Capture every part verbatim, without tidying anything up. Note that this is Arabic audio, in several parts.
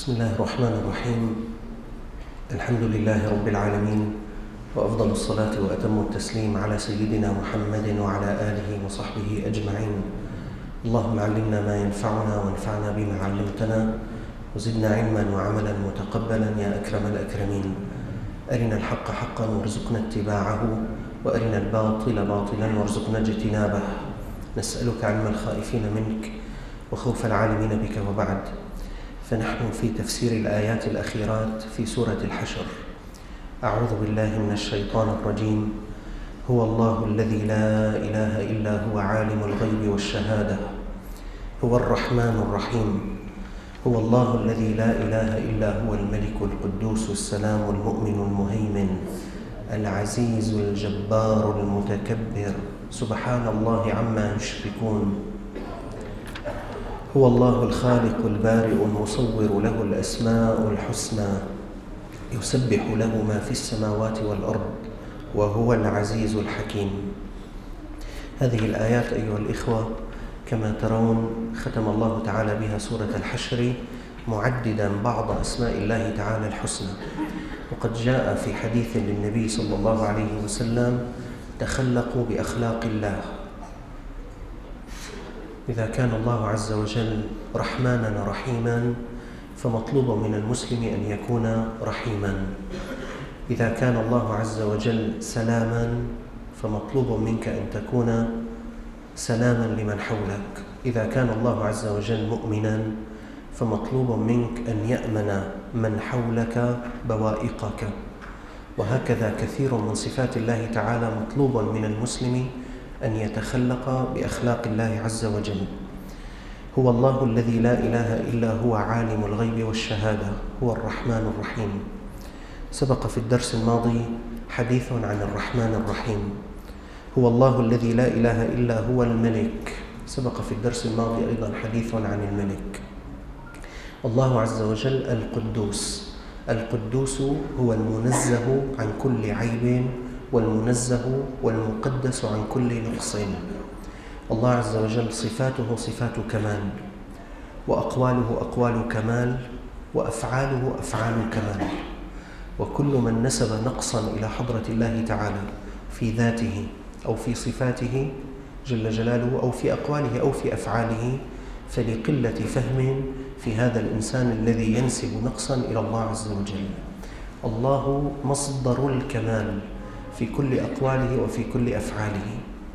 بسم الله الرحمن الرحيم. الحمد لله رب العالمين، وأفضل الصلاة وأتم التسليم على سيدنا محمد وعلى آله وصحبه أجمعين. اللهم علمنا ما ينفعنا وانفعنا بما علمتنا، وزدنا علما وعملا متقبلا يا أكرم الأكرمين. أرنا الحق حقا وارزقنا اتباعه، وأرنا الباطل باطلا وارزقنا اجتنابه. نسألك علم الخائفين منك وخوف العالمين بك. وبعد، فنحن في تفسير الآيات الأخيرات في سورة الحشر. أعوذ بالله من الشيطان الرجيم. هو الله الذي لا إله إلا هو عالم الغيب والشهادة، هو الرحمن الرحيم. هو الله الذي لا إله إلا هو الملك القدوس السلام المؤمن المهيمن العزيز الجبار المتكبر، سبحان الله عما يشركون. هو الله الخالق البارئ المصور، له الأسماء الحسنى، يسبح له ما في السماوات والأرض، وهو العزيز الحكيم. هذه الآيات أيها الإخوة كما ترون ختم الله تعالى بها سورة الحشر، معددا بعض أسماء الله تعالى الحسنى. وقد جاء في حديث للنبي صلى الله عليه وسلم: تخلقوا بأخلاق الله. إذا كان الله عز وجل رحمانا رحيما، فمطلوب من المسلم أن يكون رحيما. إذا كان الله عز وجل سلاما، فمطلوب منك أن تكون سلاما لمن حولك. إذا كان الله عز وجل مؤمنا، فمطلوب منك أن يأمن من حولك بوائقك. وهكذا كثير من صفات الله تعالى مطلوب من المسلم أن يتخلق بأخلاق الله عز وجل. هو الله الذي لا إله إلا هو عالم الغيب والشهادة، هو الرحمن الرحيم. سبق في الدرس الماضي حديث عن الرحمن الرحيم. هو الله الذي لا إله إلا هو الملك. سبق في الدرس الماضي أيضا حديث عن الملك. الله عز وجل القدوس. القدوس هو المنزه عن كل عيب، والمنزه والمقدس عن كل نقص. الله عز وجل صفاته صفات كمال، وأقواله أقوال كمال، وأفعاله أفعال كمال. وكل من نسب نقصا إلى حضرة الله تعالى في ذاته أو في صفاته جل جلاله، أو في أقواله أو في أفعاله، فلقلة فهم في هذا الإنسان الذي ينسب نقصا إلى الله عز وجل. الله مصدر الكمال في كل أقواله وفي كل أفعاله.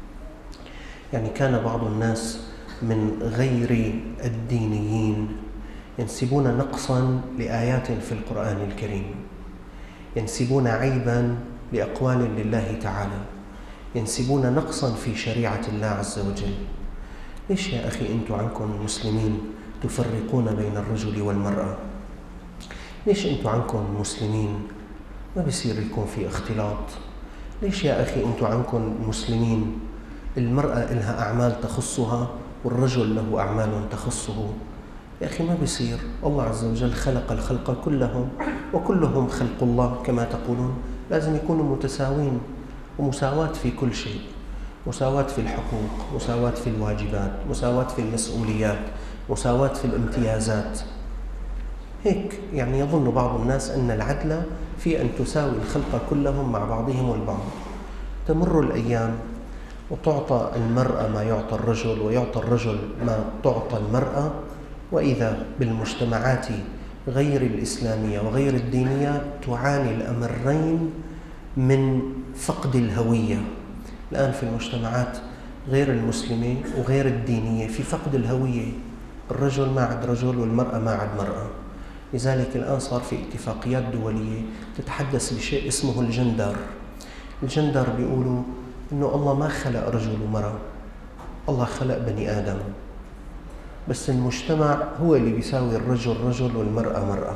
يعني كان بعض الناس من غير الدينيين ينسبون نقصا لآيات في القرآن الكريم، ينسبون عيبا لأقوال لله تعالى، ينسبون نقصا في شريعة الله عز وجل. ليش يا أخي أنتم عنكم المسلمين تفرقون بين الرجل والمرأة؟ ليش أنتم عنكم المسلمين ما بيصير يكون في اختلاط؟ ليش يا أخي أنتم عنكم المسلمين المرأة لها أعمال تخصها والرجل له أعمال تخصه؟ يا أخي ما بيصير. الله عز وجل خلق الخلق كلهم، وكلهم خلق الله كما تقولون. لازم يكونوا متساوين، ومساواة في كل شيء، مساواة في الحقوق، مساواة في الواجبات، مساواة في المسؤوليات، مساواة في الامتيازات. هيك يعني يظن بعض الناس أن العدل في أن تساوي الخلق كلهم مع بعضهم البعض. تمر الأيام وتعطى المرأة ما يعطى الرجل، ويعطى الرجل ما تعطى المرأة، وإذا بالمجتمعات غير الإسلامية وغير الدينية تعاني الأمرين من فقد الهوية. الآن في المجتمعات غير المسلمة وغير الدينية في فقد الهوية. الرجل ما عاد رجل، والمرأة ما عاد مرأة. لذلك الآن صار في اتفاقيات دولية تتحدث بشيء اسمه الجندر. الجندر بيقولوا إنه الله ما خلق رجل ومرأة، الله خلق بني آدم، بس المجتمع هو اللي بيساوي الرجل رجل والمرأة مرأة.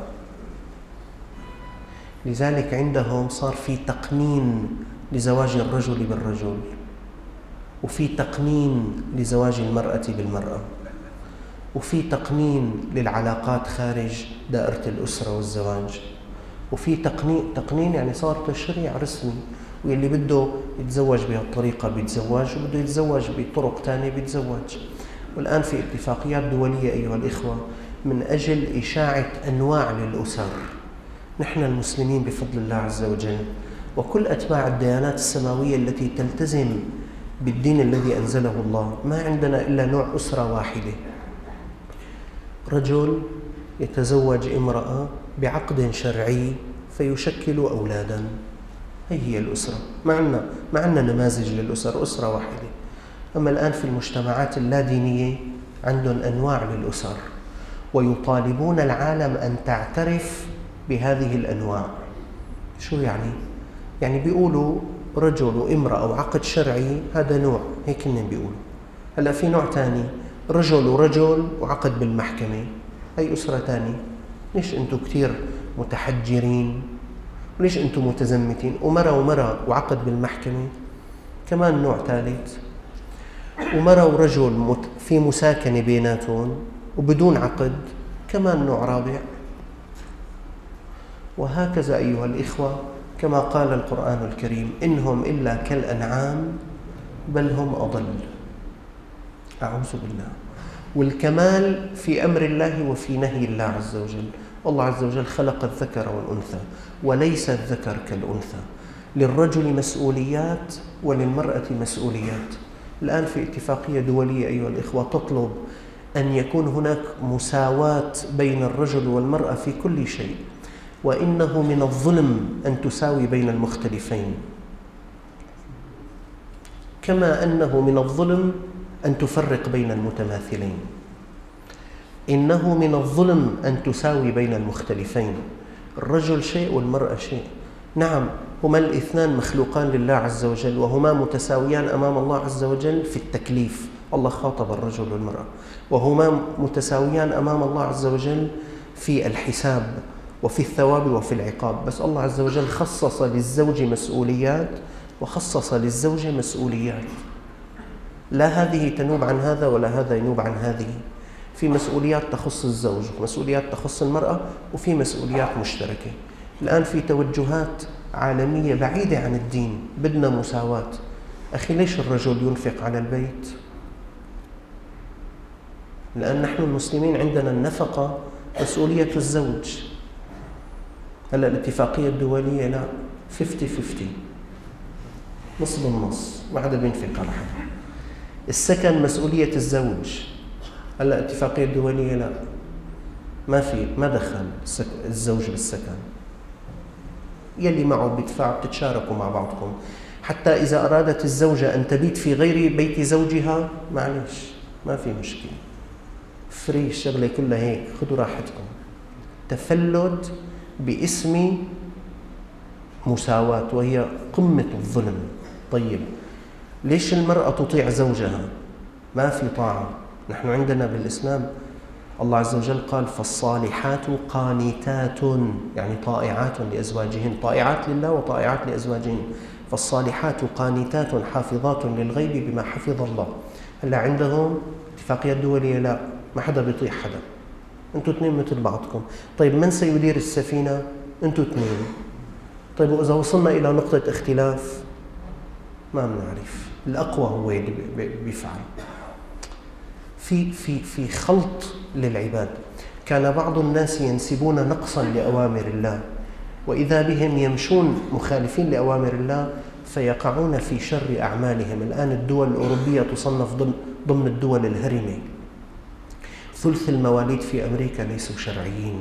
لذلك عندهم صار في تقنين لزواج الرجل بالرجل، وفي تقنين لزواج المرأة بالمرأة، وفي تقنين للعلاقات خارج دائرة الأسرة والزواج، وفي تقنين تقنين يعني صار تشريع رسمي، واللي بده يتزوج بهالطريقة بيتزوج، وبده يتزوج بطرق تانية بيتزوج. والآن في اتفاقيات دولية أيها الإخوة من أجل إشاعة أنواع للأسر. نحن المسلمين بفضل الله عز وجل وكل أتباع الديانات السماوية التي تلتزم بالدين الذي أنزله الله، ما عندنا إلا نوع أسرة واحدة، رجل يتزوج امرأة بعقد شرعي فيشكل أولادا، هي هي الأسرة. ما عندنا ما عندنا نماذج للأسر، أسرة واحدة. أما الآن في المجتمعات اللادينية عندهم أنواع للأسر، ويطالبون العالم أن تعترف بهذه الأنواع. شو يعني؟ يعني بيقولوا رجل وامرأة أو عقد شرعي هذا نوع، هيك إنهم بيقولوا. هلأ في نوع تاني، رجل ورجل وعقد بالمحكمة، هي أسرة تانية. ليش أنتم كتير متحجرين؟ وليش أنتم متزمتين؟ ومرأة ومرأة وعقد بالمحكمة كمان نوع ثالث، ومرأة ورجل في مساكنة بيناتهم وبدون عقد كمان نوع رابع. وهكذا أيها الإخوة، كما قال القرآن الكريم: إنهم إلا كالأنعام بل هم أضل. أعوذ بالله. والكمال في أمر الله وفي نهي الله عز وجل. الله عز وجل خلق الذكر والأنثى وليس الذكر كالأنثى، للرجل مسؤوليات وللمرأة مسؤوليات. الآن في اتفاقية دولية أيها الإخوة تطلب أن يكون هناك مساواة بين الرجل والمرأة في كل شيء، وإنه من الظلم أن تساوي بين المختلفين، كما أنه من الظلم أن تفرق بين المتماثلين. إنه من الظلم أن تساوي بين المختلفين، الرجل شيء والمرأة شيء. نعم، هما الاثنان مخلوقان لله عز وجل، وهما متساويان أمام الله عز وجل في التكليف. الله خاطب الرجل والمرأة، وهما متساويان أمام الله عز وجل في الحساب وفي الثواب وفي العقاب. بس الله عز وجل خصص للزوج مسؤوليات وخصص للزوجة مسؤوليات، لا هذه تنوب عن هذا ولا هذا ينوب عن هذه. في مسؤوليات تخص الزوج ومسؤوليات تخص المرأة وفي مسؤوليات مشتركة. الآن في توجهات عالمية بعيدة عن الدين، بدنا مساواة. أخي ليش الرجل ينفق على البيت؟ لأن نحن المسلمين عندنا النفقة مسؤولية الزوج. هلأ الاتفاقية الدولية لا، خمسين خمسين، نص بالنص، ما حدا بينفق على حدا. السكن مسؤولية الزوج. هلأ الاتفاقية الدولية لا، ما في ما دخل الزوج بالسكن، يلي معه بيدفع، بتتشاركوا مع بعضكم. حتى إذا أرادت الزوجة أن تبيت في غير بيت زوجها معلش ما في مشكلة، فري، الشغلة كلها هيك، خذوا راحتكم. تفلت باسم مساواة، وهي قمة الظلم. طيب ليش المرأة تطيع زوجها؟ ما في طاعة. نحن عندنا بالإسلام الله عز وجل قال: فالصالحات قانتات، يعني طائعات لأزواجهن، طائعات لله وطائعات لأزواجهن. فالصالحات قانتات حافظات للغيب بما حفظ الله. هلا عندهم اتفاقية دولية لا، ما حدا بيطيع حدا، انتوا اثنين مثل بعضكم. طيب من سيدير السفينة؟ انتوا اثنين. طيب وإذا وصلنا إلى نقطة اختلاف ما بنعرف، الأقوى هو اللي بيفعل. في في في خلط للعباد. كان بعض الناس ينسبون نقصا لأوامر الله، وإذا بهم يمشون مخالفين لأوامر الله فيقعون في شر أعمالهم. الآن الدول الأوروبية تصنف ضمن ضمن الدول الهرمة. ثلث المواليد في أمريكا ليسوا شرعيين،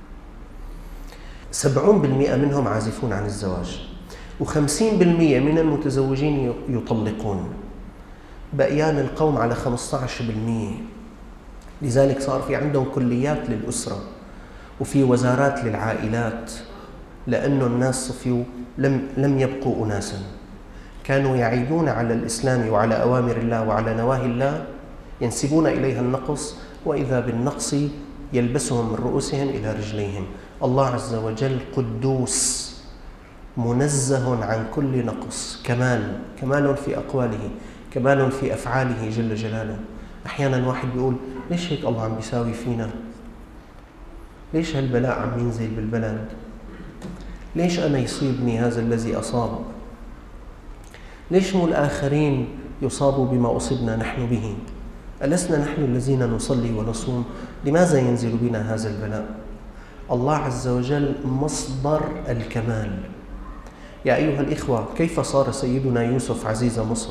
سبعون بالمئة منهم عازفون عن الزواج، وخمسين بالمئة من المتزوجين يطلقون، بقيان القوم على خمسة عشر بالمئة. لذلك صار في عندهم كليات للأسرة وفي وزارات للعائلات، لأن الناس صفيوا لم لم يبقوا أناسا، كانوا يعيبون على الإسلام وعلى أوامر الله وعلى نواهي الله، ينسبون إليها النقص، وإذا بالنقص يلبسهم من رؤوسهم إلى رجليهم. الله عز وجل قدوس منزه عن كل نقص، كمال، كمال في أقواله، كمال في أفعاله جل جلاله. أحيانا واحد بيقول: ليش هيك الله عم بيساوي فينا؟ ليش هالبلاء عم ينزل بالبلد؟ ليش أنا يصيبني هذا الذي أصاب؟ ليش مو الآخرين يصابوا بما أصبنا نحن به؟ ألسنا نحن الذين نصلي ونصوم؟ لماذا ينزل بنا هذا البلاء؟ الله عز وجل مصدر الكمال. يا أيها الإخوة، كيف صار سيدنا يوسف عزيز مصر؟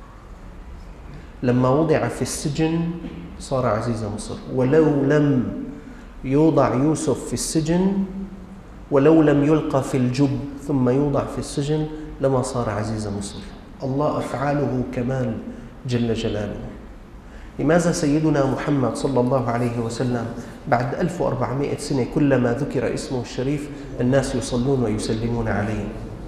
لما وضع في السجن صار عزيز مصر، ولو لم يوضع يوسف في السجن، ولو لم يلقى في الجب ثم يوضع في السجن، لما صار عزيز مصر. الله أفعاله كمال جل جلاله. لماذا سيدنا محمد صلى الله عليه وسلم بعد ألف وأربعمائة سنة كلما ذكر اسمه الشريف الناس يصلون ويسلمون عليه؟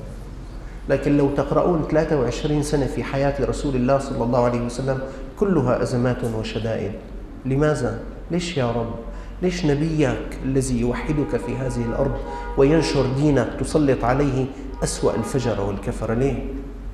لكن لو تقرؤون ثلاثة وعشرين سنة في حياة رسول الله صلى الله عليه وسلم كلها أزمات وشدائد. لماذا؟ ليش يا رب؟ ليش نبيك الذي يوحدك في هذه الأرض وينشر دينك تسلط عليه أسوأ الفجر والكفر؟ ليه؟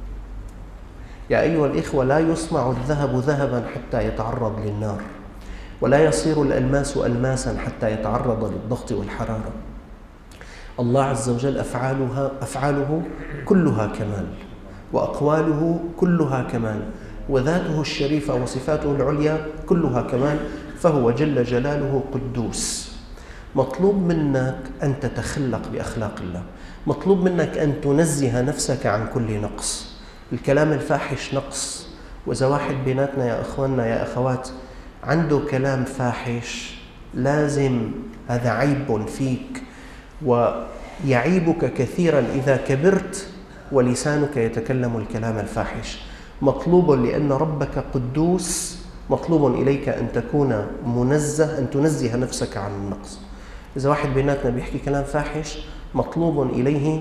يا أيها الإخوة، لا يصنع الذهب ذهبا حتى يتعرض للنار، ولا يصير الألماس ألماسا حتى يتعرض للضغط والحرارة. الله عز وجل أفعالها أفعاله كلها كمال، وأقواله كلها كمال، وذاته الشريفة وصفاته العليا كلها كمال، فهو جل جلاله قدوس. مطلوب منك أن تتخلق بأخلاق الله، مطلوب منك أن تنزه نفسك عن كل نقص. الكلام الفاحش نقص، وإذا واحد بيناتنا يا أخواننا يا أخوات عنده كلام فاحش لازم هذا عيب فيك، ويعيبك كثيرا إذا كبرت ولسانك يتكلم الكلام الفاحش. مطلوب لأن ربك قدوس، مطلوب إليك أن تكون منزه، أن تنزه نفسك عن النقص. إذا واحد بيناتنا بيحكي كلام فاحش مطلوب إليه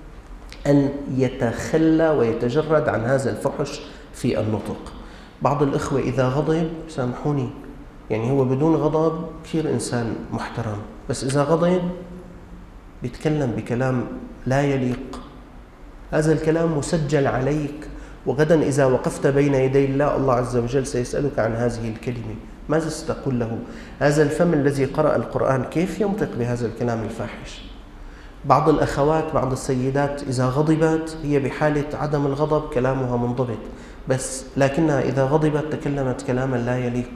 أن يتخلى ويتجرد عن هذا الفحش في النطق. بعض الإخوة إذا غضب، سامحوني، يعني هو بدون غضب كثير إنسان محترم، بس إذا غضب بيتكلم بكلام لا يليق. هذا الكلام مسجل عليك، وغدا إذا وقفت بين يدي الله الله عز وجل سيسألك عن هذه الكلمة، ماذا ستقول له؟ هذا الفم الذي قرأ القرآن كيف ينطق بهذا الكلام الفاحش؟ بعض الأخوات، بعض السيدات إذا غضبت هي بحالة عدم الغضب كلامها منضبط، بس لكنها إذا غضبت تكلمت كلاما لا يليق.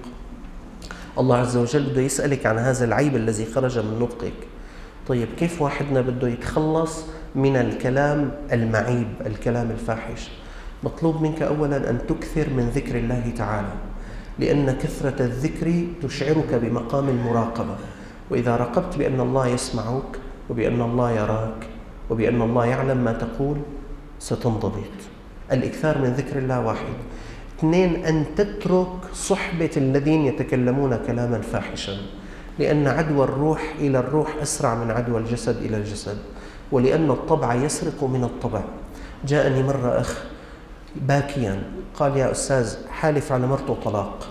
الله عز وجل بده يسألك عن هذا العيب الذي خرج من نطقك. طيب كيف واحدنا بده يتخلص من الكلام المعيب، الكلام الفاحش؟ مطلوب منك أولا أن تكثر من ذكر الله تعالى، لأن كثرة الذكر تشعرك بمقام المراقبة، وإذا راقبت بأن الله يسمعك وبأن الله يراك وبأن الله يعلم ما تقول ستنضبط. الإكثار من ذكر الله واحد. اثنين، أن تترك صحبة الذين يتكلمون كلاما فاحشا، لأن عدوى الروح إلى الروح أسرع من عدوى الجسد إلى الجسد، ولأن الطبع يسرق من الطبع. جاءني مرة أخ باكيا قال: يا أستاذ حالف على مرته طلاق،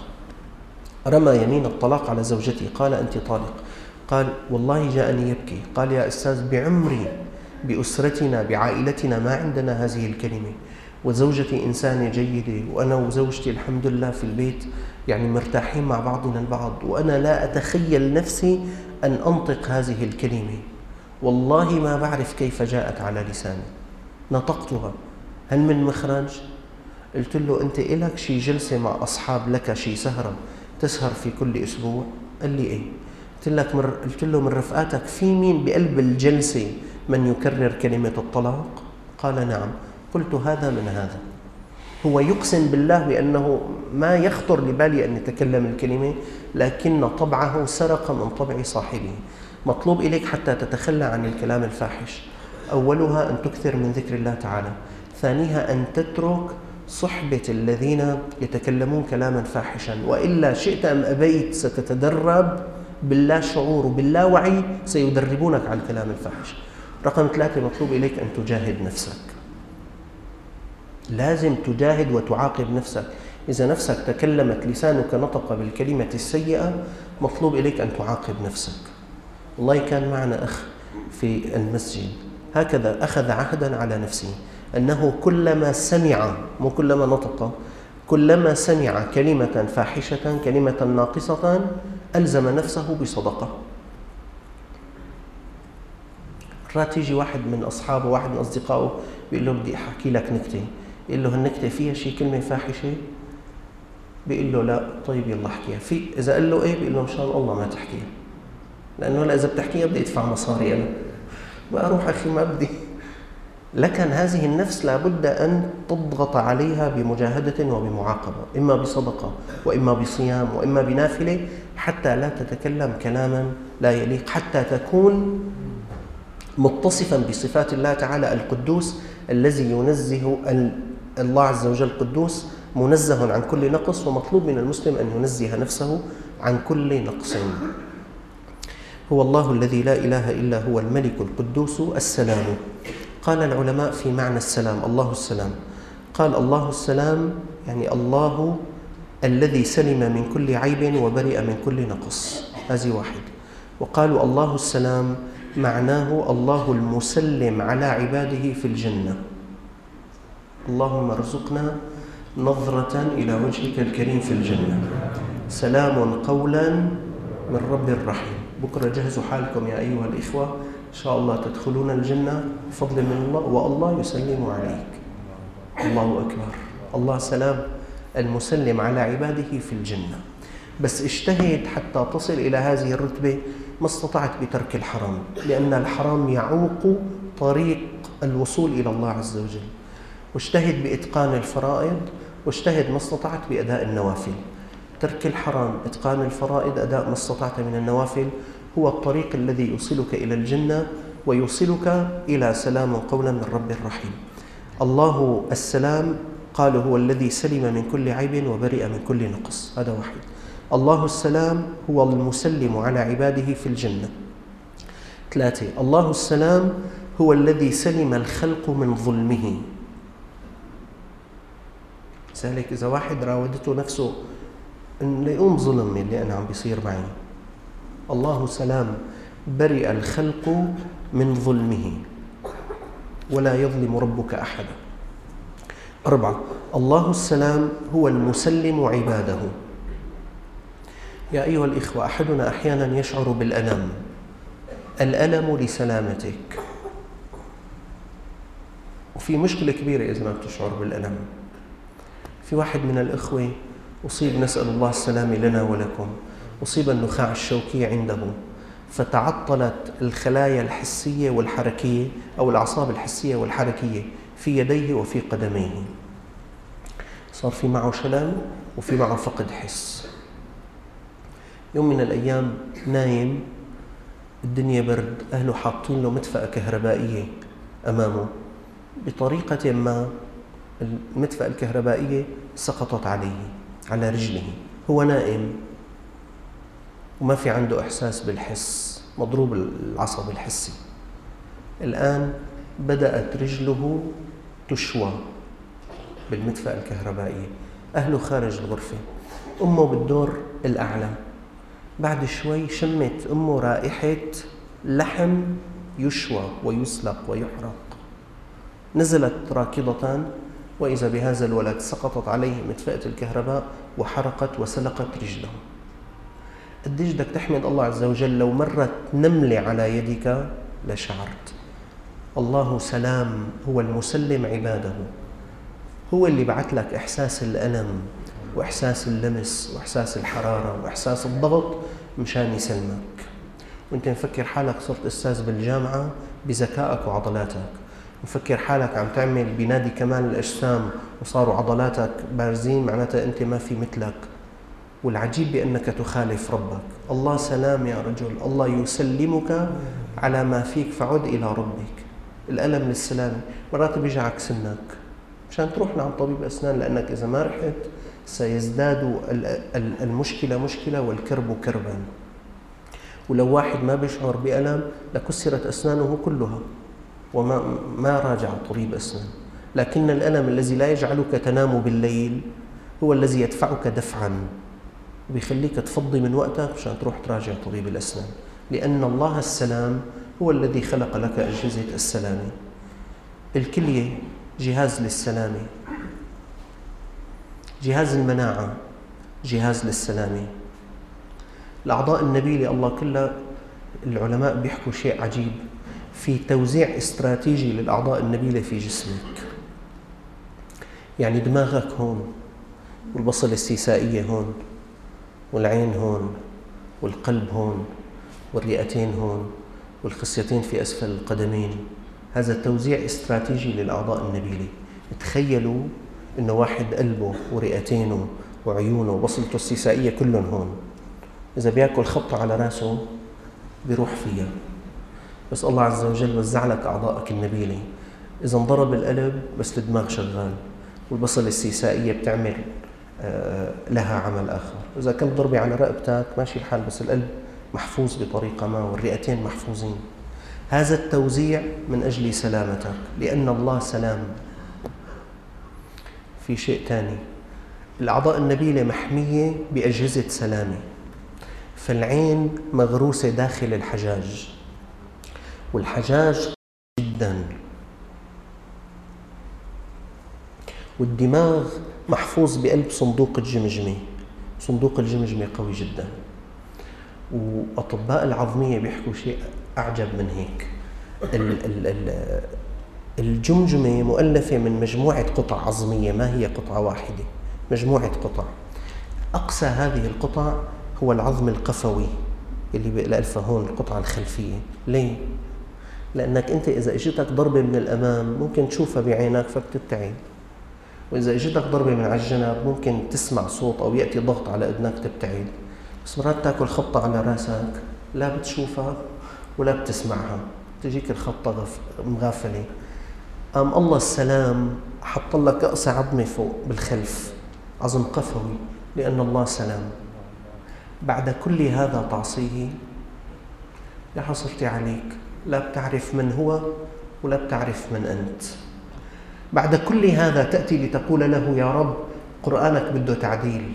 رمى يمين الطلاق على زوجتي، قال: أنت طالق. قال: والله جاءني يبكي. قال: يا أستاذ بعمري بأسرتنا بعائلتنا ما عندنا هذه الكلمة، وزوجتي إنسانة جيدة، وأنا وزوجتي الحمد لله في البيت يعني مرتاحين مع بعضنا البعض، وأنا لا أتخيل نفسي أن أنطق هذه الكلمة، والله ما بعرف كيف جاءت على لساني، نطقتها. هل من مخرج؟ قلت له: أنت إلك شي جلسة مع أصحاب لك شي سهرة تسهر في كل أسبوع؟ قال لي: إيه؟ قلت لك مر... قلت له: من رفقاتك في مين بقلب الجلسة من يكرر كلمة الطلاق؟ قال: نعم. قلت: هذا من هذا، هو يقسم بالله بأنه ما يخطر لبالي أن يتكلم الكلمة، لكن طبعه سرق من طبع صاحبه. مطلوب إليك حتى تتخلى عن الكلام الفاحش، أولها أن تكثر من ذكر الله تعالى، ثانيها أن تترك صحبة الذين يتكلمون كلاما فاحشا، وإلا شئت أم أبيت ستتدرب باللا شعور وباللا وعي، سيدربونك على الكلام الفاحش. رقم ثلاثة، مطلوب إليك أن تجاهد نفسك، لازم تجاهد وتعاقب نفسك. إذا نفسك تكلمت لسانك نطق بالكلمة السيئة مطلوب إليك أن تعاقب نفسك. والله كان معنا أخ في المسجد هكذا أخذ عهدا على نفسه أنه كلما سمع، مو كلما نطق، كلما سمع كلمة فاحشة كلمة ناقصة ألزم نفسه بصدقة. مرات يجي واحد من أصحابه، واحد من أصدقائه بيقول له: بدي أحكي لك نكتة. يقول له: النكتة فيها شي كلمة فاحشة؟ بيقول له لا، طيب يلا احكيها. في إذا قال له إيه بيقول له مشان الله ما تحكيها، لأنه لا إذا بتحكيها بدي أدفع مصاري أنا، بأروح أخي ما بدي. لكن هذه النفس لابد أن تضغط عليها بمجاهدة وبمعاقبة، إما بصدقة وإما بصيام وإما بنافلة، حتى لا تتكلم كلاما لا يليق، حتى تكون متصفا بصفات الله تعالى القدوس الذي ينزه الله عز وجل. قدوس منزه عن كل نقص، ومطلوب من المسلم أن ينزه نفسه عن كل نقص. هو الله الذي لا إله إلا هو الملك القدوس السلام. قال العلماء في معنى السلام، الله السلام، قال الله السلام يعني الله الذي سلم من كل عيب وبرئ من كل نقص، هذه واحد. وقالوا الله السلام معناه الله المسلم على عباده في الجنة. اللهم ارزقنا نظرة إلى وجهك الكريم في الجنة، سلام قولا من رب رحيم. بكرة جهزوا حالكم يا أيها الإخوة، إن شاء الله تدخلون الجنة بفضل من الله، والله يسلم عليك. الله أكبر، الله سلام المسلم على عباده في الجنة. بس اجتهد حتى تصل إلى هذه الرتبة ما استطعت بترك الحرام، لأن الحرام يعوق طريق الوصول إلى الله عز وجل. واجتهد بإتقان الفرائض، واجتهد ما استطعت بأداء النوافل. ترك الحرام، إتقان الفرائض، أداء ما استطعت من النوافل، هو الطريق الذي يوصلك إلى الجنة ويوصلك إلى سلام قولا من رب رحيم. الله السلام قالوا هو الذي سلم من كل عيب وبرئ من كل نقص، هذا واحد. الله السلام هو المسلم على عباده في الجنة. ثلاثة، الله السلام هو الذي سلم الخلق من ظلمه. لذلك إذا واحد راودته نفسه إنه يقوم ظلم اللي أنا عم بيصير معي، الله سلام برئ الخلق من ظلمه ولا يظلم ربك أحدا. أربعة، الله السلام هو المسلم عباده. يا أيها الإخوة، أحدنا أحيانا يشعر بالألم، الألم لسلامتك، وفي مشكلة كبيرة إذا ما بتشعر بالألم. في واحد من الإخوة أصيب، نسأل الله السلامة لنا ولكم، أصيب النخاع الشوكي عنده، فتعطلت الخلايا الحسية والحركية أو الأعصاب الحسية والحركية في يديه وفي قدميه، صار في معه شلل وفي معه فقد حس. يوم من الأيام نايم، الدنيا برد، أهله حاطين له مدفأة كهربائية أمامه، بطريقة ما المدفأة الكهربائية سقطت عليه على رجله، هو نائم وما في عنده إحساس بالحس، مضروب العصب الحسي. الآن بدأت رجله تشوى بالمدفأة الكهربائية، أهله خارج الغرفة، أمه بالدور الأعلى. بعد شوي شمت أمه رائحة لحم يشوى ويسلق ويحرق، نزلت راكضة، وإذا بهذا الولد سقطت عليه مدفأة الكهرباء وحرقت وسلقت رجله. قديش بدك تحمد الله عز وجل لو مرت نملة على يدك لشعرت. الله سلام هو المسلم عباده، هو اللي بعث لك إحساس الألم وإحساس اللمس وإحساس الحرارة وإحساس الضغط مشان يسلمك. وانت مفكر حالك صرت أستاذ بالجامعة بذكائك وعضلاتك، مفكر حالك عم تعمل بنادي كمال الأجسام وصاروا عضلاتك بارزين، معناتها أنت ما في مثلك. والعجيب بأنك تخالف ربك. الله سلام يا رجل، الله يسلمك على ما فيك، فعد إلى ربك. الألم للسلامة، مرات بيجعك سنك مشان تروح لعند طبيب أسنان، لأنك إذا ما رحت سيزداد المشكلة مشكلة والكرب كربا. ولو واحد ما بيشعر بألم لكسرت أسنانه كلها وما ما راجع طبيب أسنان. لكن الألم الذي لا يجعلك تنام بالليل هو الذي يدفعك دفعا وبيخليك تفضي من وقتك مشان تروح تراجع طبيب الأسنان، لأن الله السلام هو الذي خلق لك أجهزة السلامة. الكلية جهاز للسلامة، جهاز المناعة جهاز للسلامة. الأعضاء النبيلة الله كلها، العلماء بيحكوا شيء عجيب في توزيع استراتيجي للأعضاء النبيلة في جسمك. يعني دماغك هون، والبصل السيسائية هون، والعين هون، والقلب هون، والرئتين هون، والخصيتين في أسفل القدمين. هذا التوزيع استراتيجي للأعضاء النبيلة. تخيلوا إنه واحد قلبه ورئتينه وعيونه وبصلته السيسائية كلهم هون، إذا بياكل خبطة على راسه بيروح فيها. بس الله عز وجل وزع لك أعضائك النبيلة. إذا انضرب القلب بس الدماغ شغال، والبصل السيسائية بتعمل لها عمل آخر. إذا كنت ضربة على رقبتك ماشي الحال، بس القلب محفوظ بطريقة ما والرئتين محفوظين. هذا التوزيع من أجل سلامتك، لأن الله سلام. في شيء ثاني، الأعضاء النبيلة محمية بأجهزة سلامة. فالعين مغروسة داخل الحجاج، والحجاج جدا، والدماغ محفوظ بقلب صندوق الجمجمة. صندوق الجمجمة قوي جدا. وأطباء العظمية بيحكوا شيء أعجب من هيك. الجمجمة مؤلفة من مجموعة قطع عظمية، ما هي قطعة واحدة، مجموعة قطع. أقصى هذه القطع هو العظم القفوي اللي بألفه هون، القطعة الخلفية. ليه؟ لأنك أنت إذا إجتك ضربة من الأمام ممكن تشوفها بعينك فبتبتعد، وإذا إجتك ضربة من على الجنب ممكن تسمع صوت أو يأتي ضغط على أذنك تبتعد. بس مرات تاكل خبطة على راسك لا بتشوفها ولا بتسمعها، تجيك الخبطة مغافلة. قام الله السلام حط لك أقصى عظمة فوق بالخلف، عظم قفوي، لأن الله سلام. بعد كل هذا تعصيه يا حصرتي عليك، لا بتعرف من هو ولا بتعرف من أنت. بعد كل هذا تأتي لتقول له يا رب قرآنك بده تعديل.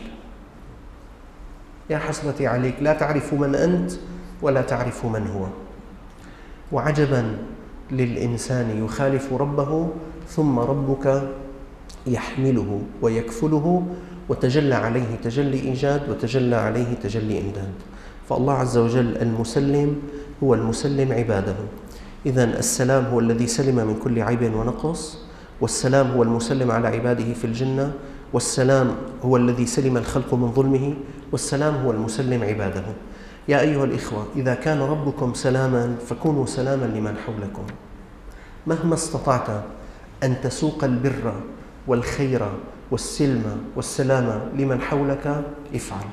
يا حسرتي عليك، لا تعرف من أنت ولا تعرف من هو. وعجبا للإنسان يخالف ربه ثم ربك يحمله ويكفله، وتجلى عليه تجلي إيجاد وتجلى عليه تجلي إمداد. فالله عز وجل المسلم هو المسلم عباده. إذن السلام هو الذي سلم من كل عيب ونقص، والسلام هو المسلم على عباده في الجنة، والسلام هو الذي سلم الخلق من ظلمه، والسلام هو المسلم عباده. يا أيها الإخوة، إذا كان ربكم سلاما فكونوا سلاما لمن حولكم. مهما استطعت أن تسوق البر والخير والسلم والسلام لمن حولك افعل.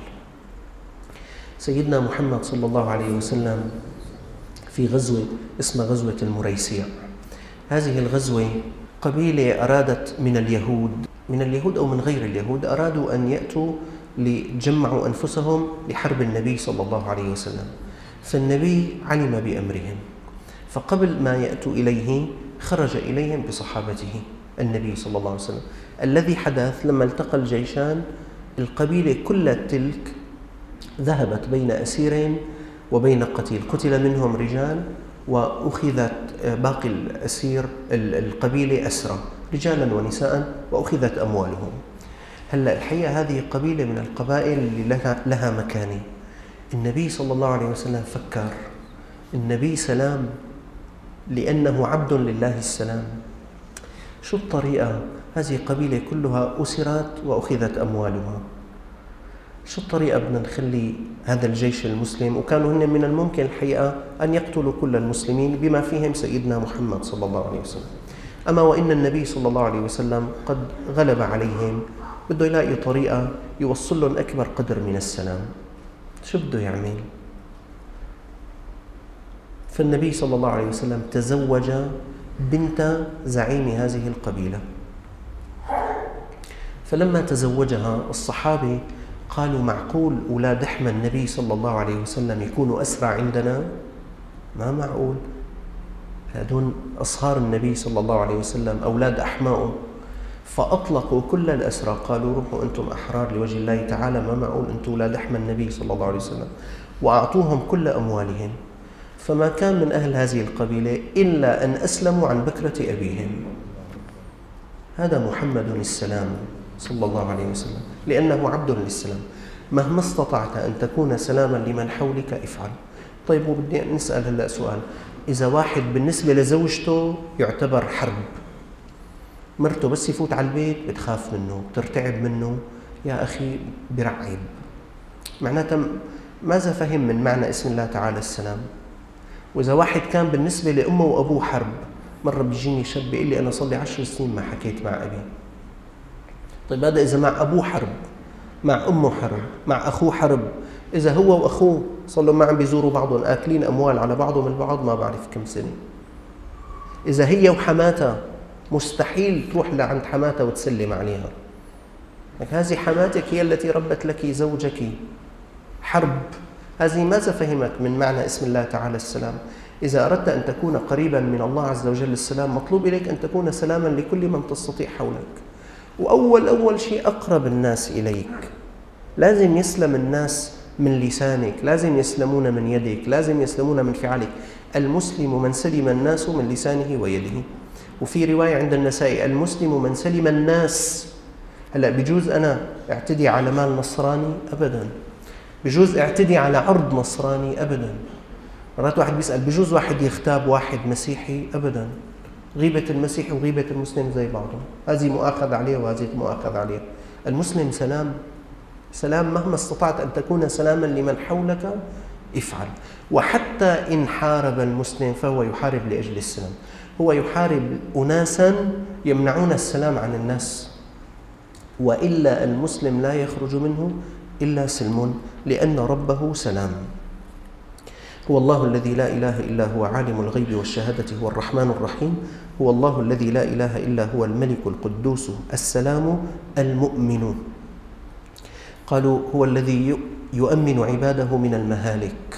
سيدنا محمد صلى الله عليه وسلم في غزوة اسمها غزوة المريسيع. هذه الغزوة قبيلة أرادت من اليهود من اليهود أو من غير اليهود أرادوا أن يأتوا ليجمعوا أنفسهم لحرب النبي صلى الله عليه وسلم. فالنبي علم بأمرهم، فقبل ما يأتوا إليه خرج إليهم بصحابته النبي صلى الله عليه وسلم. الذي حدث لما التقى الجيشان، القبيلة كل تلك ذهبت بين أسيرين وبين قتيل، قتل منهم رجال وأخذت باقي الأسير القبيلة أسرى رجالا ونساء وأخذت أموالهم. هلأ الحقيقة هذه قبيلة من القبائل اللي لها, لها مكانة. النبي صلى الله عليه وسلم فكر النبي سلام لأنه عبد لله السلام. شو الطريقة؟ هذه قبيلة كلها أسرت وأخذت أموالها. شو الطريقة بدنا نخلي هذا الجيش المسلم، وكانوا هن من الممكن الحقيقة أن يقتلوا كل المسلمين بما فيهم سيدنا محمد صلى الله عليه وسلم. أما وإن النبي صلى الله عليه وسلم قد غلب عليهم، بده يلاقي طريقة يوصل لهم أكبر قدر من السلام. شو بده يعمل؟ فالنبي صلى الله عليه وسلم تزوج بنت زعيم هذه القبيلة. فلما تزوجها الصحابة قالوا معقول أولاد أحمى النبي صلى الله عليه وسلم يكونوا أسرى عندنا؟ ما معقول، هذون أصهار النبي صلى الله عليه وسلم أولاد أحمائه. فأطلقوا كل الأسرى، قالوا روحوا أنتم أحرار لوجه الله تعالى، ما معقول أنتم أولاد أحمى النبي صلى الله عليه وسلم، وأعطوهم كل أموالهم. فما كان من أهل هذه القبيلة إلا أن أسلموا عن بكرة أبيهم. هذا محمد السلام صلى الله عليه وسلم، لأنه عبد للسلام. مهما استطعت أن تكون سلاما لمن حولك افعل. طيب، وبدي نسأل هلأ سؤال. إذا واحد بالنسبة لزوجته يعتبر حرب، مرته بس يفوت على البيت بتخاف منه، بترتعب منه، يا أخي برعب. معناتها ماذا فهم من معنى اسم الله تعالى السلام؟ وإذا واحد كان بالنسبة لأمه وأبوه حرب، مرة بيجيني شاب بيقول لي أنا صار لي عشر سنين ما حكيت مع أبي. طيب هذا إذا مع أبوه حرب، مع أمه حرب، مع أخوه حرب، إذا هو وأخوه صار لهم ما عم بيزوروا بعضهم، آكلين أموال على بعضهم البعض ما بعرف كم سنة. إذا هي وحماتها مستحيل تروح لعند حماتها وتسلم عليها. هذه حماتك هي التي ربت لك زوجك. حرب. هذه ماذا فهمت من معنى اسم الله تعالى السلام؟ إذا أردت أن تكون قريبا من الله عز وجل السلام، مطلوب إليك أن تكون سلاما لكل من تستطيع حولك. وأول أول شيء أقرب الناس إليك. لازم يسلم الناس من لسانك، لازم يسلمون من يدك، لازم يسلمون من فعلك. المسلم من سلم الناس من لسانه ويده. وفي رواية عند النسائي المسلم من سلم الناس. هلأ بجوز أنا اعتدي على مال نصراني؟ أبدا. بجوز اعتدي على عرض نصراني؟ أبدا. مرات واحد بيسأل بجوز واحد يغتاب واحد مسيحي؟ أبدا. غيبة المسيحي وغيبة المسلم زي بعضهم، هذه مؤاخذ عليه وهذه مؤاخذ عليه. المسلم سلام، سلام مهما استطعت أن تكون سلاما لمن حولك افعل. وحتى إن حارب المسلم فهو يحارب لأجل السلام، هو يحارب أناسا يمنعون السلام عن الناس، وإلا المسلم لا يخرج منه إلا سلم، لأن ربه سلام. هو الله الذي لا إله إلا هو عالم الغيب والشهادة هو الرحمن الرحيم. هو الله الذي لا إله إلا هو الملك القدوس السلام المؤمن. قالوا هو الذي يؤمن عباده من المهالك.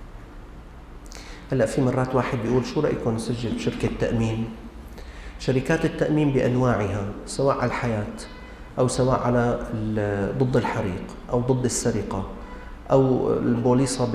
هلأ في مرات واحد بيقول شو رأيكم نسجل بشركة تأمين؟ شركات التأمين بأنواعها، سواء على الحياة أو سواء على ضد الحريق أو ضد السرقة أو البوليصة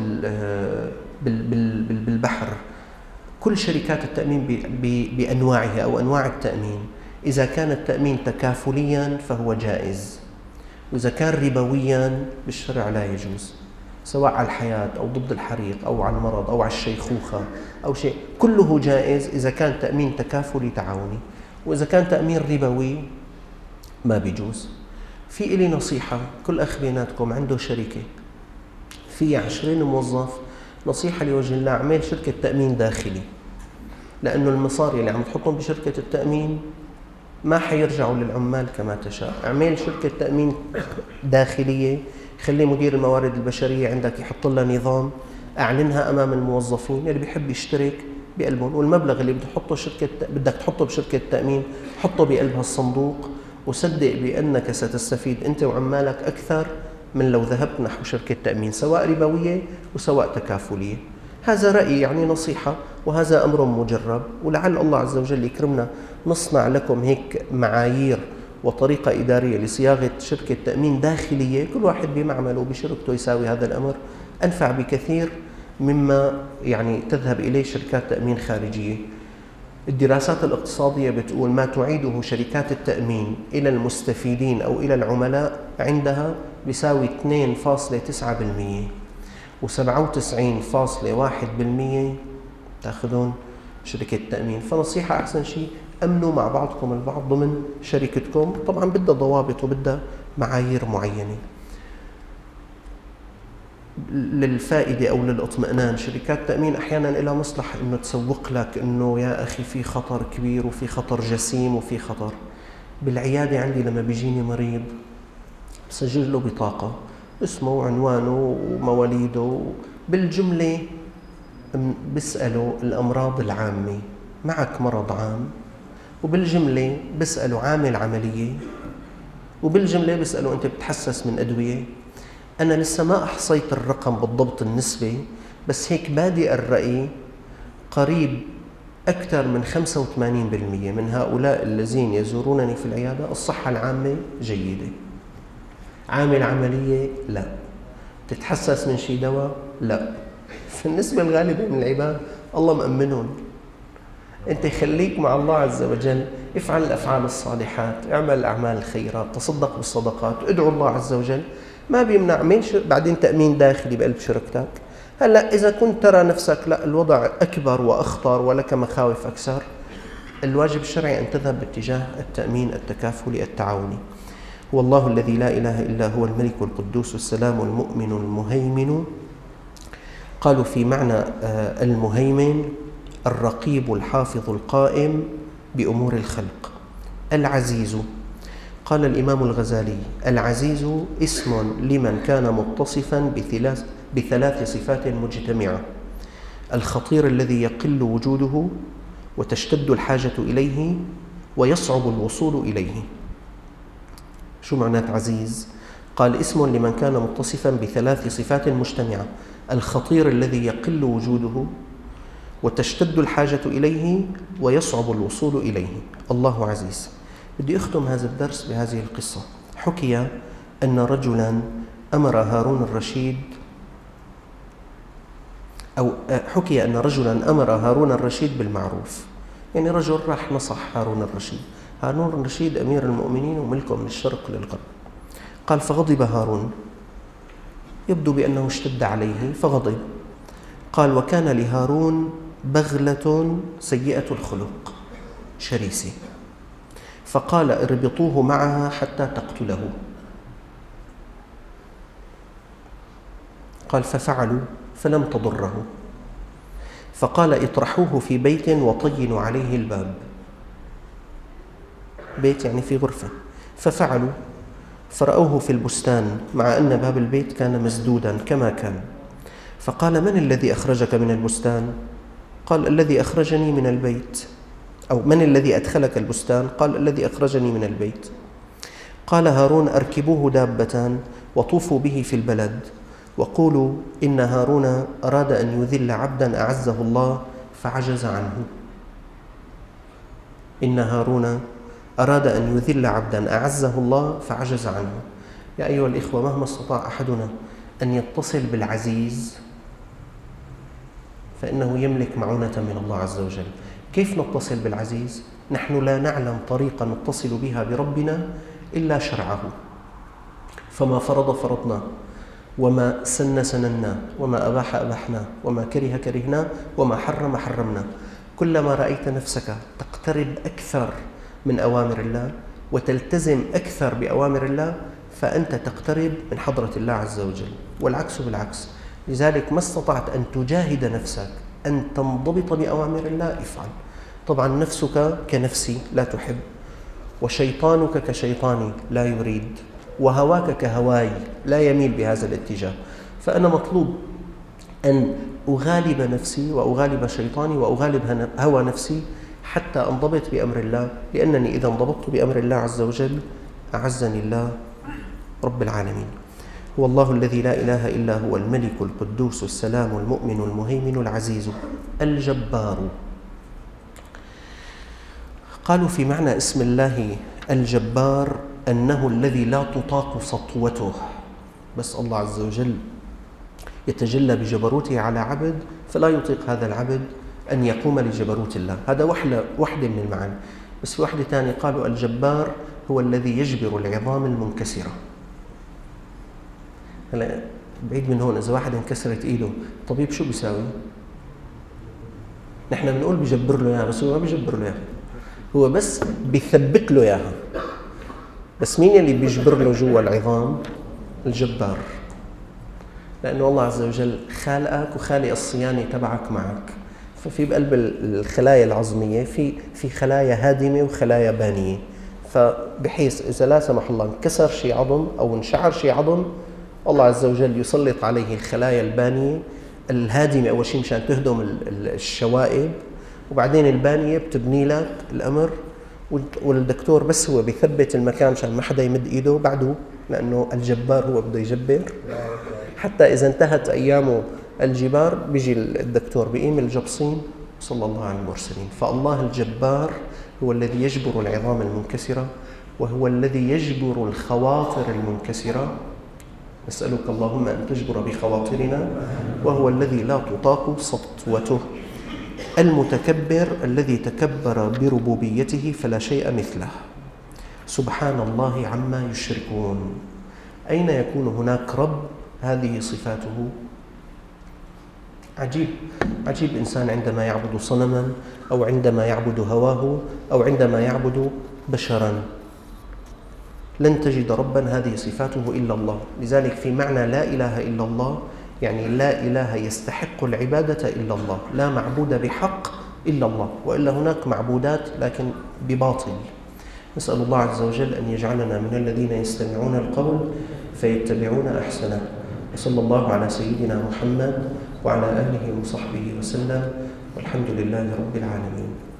بالبحر، كل شركات التأمين بأنواعها أو أنواع التأمين. إذا كان التأمين تكافليا فهو جائز، وإذا كان ربويا بالشرع لا يجوز، سواء على الحياة أو ضد الحريق أو على المرض أو على الشيخوخة أو شيء، كله جائز إذا كان تأمين تكافلي تعاوني. وإذا كان تأمين ربوي ما بيجوز. في إلي نصيحة، كل أخ بيناتكم عنده شركة فيها عشرين موظف، نصيحة لوجه الله، اعمل شركة تأمين داخلي، لأنه المصاري اللي عم تحطهم بشركة التأمين ما حيرجعوا للعمال كما تشاء. اعمل شركة تأمين داخلية، خلي مدير الموارد البشرية عندك يحط لها نظام، أعلنها أمام الموظفين، اللي بيحب يشترك بقلبهم، والمبلغ اللي بتحطه شركة بدك تحطه بشركة تأمين حطه بقلب هالصندوق، وصدق بأنك ستستفيد أنت وعمالك أكثر من لو ذهبت نحو شركة تأمين، سواء ربوية وسواء تكافلية. هذا رأيي، يعني نصيحة، وهذا أمر مجرب، ولعل الله عز وجل يكرمنا نصنع لكم هيك معايير وطريقة إدارية لصياغة شركة تأمين داخلية، كل واحد بمعمله وبشركته يساوي هذا الأمر، أنفع بكثير مما يعني تذهب إليه شركات تأمين خارجية. الدراسات الاقتصادية بتقول ما تعيده شركات التأمين إلى المستفيدين أو إلى العملاء عندها بيساوي اثنين فاصلة تسعة بالمئة، وسبعة وتسعين فاصلة واحد بالمئة تأخذون شركة تأمين. فنصيحة أحسن شيء أمنوا مع بعضكم البعض ضمن شركتكم، طبعا بدها ضوابط وبدها معايير معينة للفائدة أو للإطمئنان. شركات تأمين أحيانا لها مصلحة إنه تسوق لك إنه يا أخي في خطر كبير وفي خطر جسيم وفي خطر. بالعيادة عندي لما بيجيني مريض بسجل له بطاقة اسمه وعنوانه ومواليده، بالجملة بسأله الأمراض العامة، معك مرض عام، وبالجملة بسأله عامل عملية، وبالجملة بسأله أنت بتحسس من أدوية. أنا لسه ما أحصيت الرقم بالضبط النسبة، بس هيك بادئ الرأي قريب أكثر من خمسة وثمانين بالمئة من هؤلاء الذين يزورونني في العيادة الصحة العامة جيدة. عامل عملية لا، تتحسس من شي دواء لا. في النسبة الغالبة من العباد الله مأمنهم. أنت خليك مع الله عز وجل، افعل الأفعال الصالحات، اعمل الأعمال الخيرات، تصدق بالصدقات، ادعو الله عز وجل، ما بيمنع من بعدين تأمين داخلي بقلب شركتك. هلا إذا كنت ترى نفسك لا الوضع أكبر وأخطر ولك مخاوف أكثر، الواجب الشرعي أن تذهب باتجاه التأمين التكافلي التعاوني. هو الله الذي لا إله إلا هو الملك القدوس السلام المؤمن المهيمن. قالوا في معنى المهيمن الرقيب الحافظ القائم بأمور الخلق. العزيز، قال الإمام الغزالي: العزيز اسم لمن كان متصفا بثلاث, بثلاث صفات مجتمعة: الخطير الذي يقل وجوده وتشتد الحاجة إليه ويصعب الوصول إليه. شو معنات عزيز؟ قال: اسم لمن كان متصفا بثلاث صفات مجتمعة: الخطير الذي يقل وجوده وتشتد الحاجة إليه ويصعب الوصول إليه. الله عزيز. بدي أختم هذا الدرس بهذه القصة. حكي أن رجلا أمر هارون الرشيد أو حكي أن رجلا أمر هارون الرشيد بالمعروف. يعني رجل راح نصح هارون الرشيد. هارون الرشيد أمير المؤمنين وملكه من الشرق للغرب. قال: فغضب هارون، يبدو بأنه اشتد عليه فغضب. قال: وكان لهارون بغلة سيئة الخلق شريسة، فقال: اربطوه معها حتى تقتله. قال: ففعلوا فلم تضره، فقال: اطرحوه في بيت وطينوا عليه الباب. بيت يعني في غرفة. ففعلوا، فرأوه في البستان مع أن باب البيت كان مسدودا كما كان. فقال: من الذي أخرجك من البستان؟ قال: الذي أخرجني من البيت. أو من الذي أدخلك البستان؟ قال: الذي أخرجني من البيت. قال هارون: أركبوه دابة وطوفوا به في البلد وقولوا إن هارون أراد أن يذل عبدا أعزه الله فعجز عنه. إن هارون أراد أن يذل عبدا أعزه الله فعجز عنه. يا أيها الإخوة، مهما استطاع أحدنا أن يتصل بالعزيز فإنه يملك معونة من الله عز وجل. كيف نتصل بالعزيز؟ نحن لا نعلم طريقة نتصل بها بربنا إلا شرعه. فما فرض فرضنا، وما سن سننا، وما أباح أباحنا، وما كره كرهنا، وما حرم حرمنا. كلما رأيت نفسك تقترب أكثر من أوامر الله وتلتزم أكثر بأوامر الله فأنت تقترب من حضرة الله عز وجل، والعكس بالعكس. لذلك ما استطعت أن تجاهد نفسك أن تنضبط بأوامر الله افعل. طبعا نفسك كنفسي لا تحب، وشيطانك كشيطاني لا يريد، وهواك كهواي لا يميل بهذا الاتجاه. فأنا مطلوب أن أغالب نفسي وأغالب شيطاني وأغالب هوى نفسي حتى أنضبط بأمر الله، لأنني إذا انضبطت بأمر الله عز وجل أعزني الله رب العالمين. هو الله الذي لا إله إلا هو الملك القدوس السلام المؤمن المهيمن العزيز الجبار. قالوا في معنى اسم الله الجبار أنه الذي لا تطاق سطوته، بس الله عز وجل يتجلى بجبروته على عبد فلا يطيق هذا العبد أن يقوم لجبروت الله. هذا وحدة واحدة من المعاني. بس في واحدة ثانية قالوا الجبار هو الذي يجبر العظام المنكسرة. هلا بعيد من هون، إذا واحد انكسرت إيده الطبيب شو بيساوي؟ نحن بنقول بيجبر له إياها، بس هو ما بيجبر له إياها، هو بس بيثبت له إياها. بس مين اللي بيجبر له جوا العظام؟ الجبار. لأنه الله عز وجل خالقك وخالق الصيانة تبعك معك. ففي بقلب الخلايا العظمية في في خلايا هادمة وخلايا بانية، فبحيث إذا لا سمح الله انكسر شيء عظم أو انشعر شيء عظم، الله عز وجل يسلط عليه الخلايا البانية الهادمة أول شيء مشان تهدم الشوائب، وبعدين البانية بتبني لك الأمر، والدكتور بس هو بيثبت المكان مشان ما حدا يمد إيده بعده، لأنه الجبار هو بده يجبر. حتى إذا انتهت أيامه الجبار بيجي الدكتور بيقيم الجبصين. صلى الله على المرسلين. فالله الجبار هو الذي يجبر العظام المنكسرة، وهو الذي يجبر الخواطر المنكسرة. نسألك اللهم أن تجبر بخواطرنا. وهو الذي لا تطاق سطوته، المتكبر الذي تكبر بربوبيته فلا شيء مثله. سبحان الله عما يشركون. أين يكون هناك رب هذه صفاته؟ عجيب عجيب إنسان عندما يعبد صنما أو عندما يعبد هواه أو عندما يعبد بشرا. لن تجد ربا هذه صفاته إلا الله. لذلك في معنى لا إله إلا الله يعني لا إله يستحق العبادة إلا الله، لا معبود بحق إلا الله، وإلا هناك معبودات لكن بباطل. نسأل الله عز وجل أن يجعلنا من الذين يستمعون القول فيتبعون أحسنه. وصلى الله على سيدنا محمد وعلى آله وصحبه وسلم، والحمد لله رب العالمين.